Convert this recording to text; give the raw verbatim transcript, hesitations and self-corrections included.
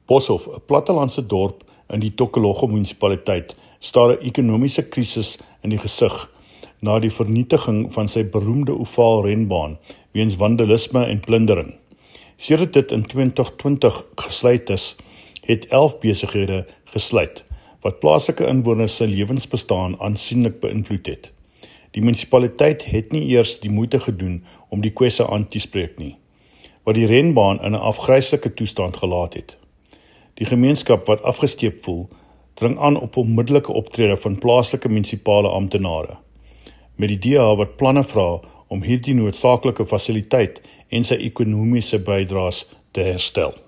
Boshoff, 'n plattelandse dorp in die Tokelogo munisipaliteit, staar 'n ekonomiese krisis in die gesig na die vernietiging van sy beroemde ovaal renbaan weens vandalisme en plundering. Sedert dit in twintig twintig gesluit is, het elf besighede gesluit, wat plaaslike inwoners se lewensbestaan aansienlik beïnvloed het. Die munisipaliteit het nie eers die moeite gedoen om die kwessie aan te spreek nie, wat die renbaan in 'n afgryslike toestand gelaat het. Die gemeenskap wat afgesteep voel, dring aan op onmiddellike optrede van plaaslike munisipale amptenare, met die D A wat planne vra om hierdie noodsaaklike fasiliteit en sy ekonomiese bydraes te herstel.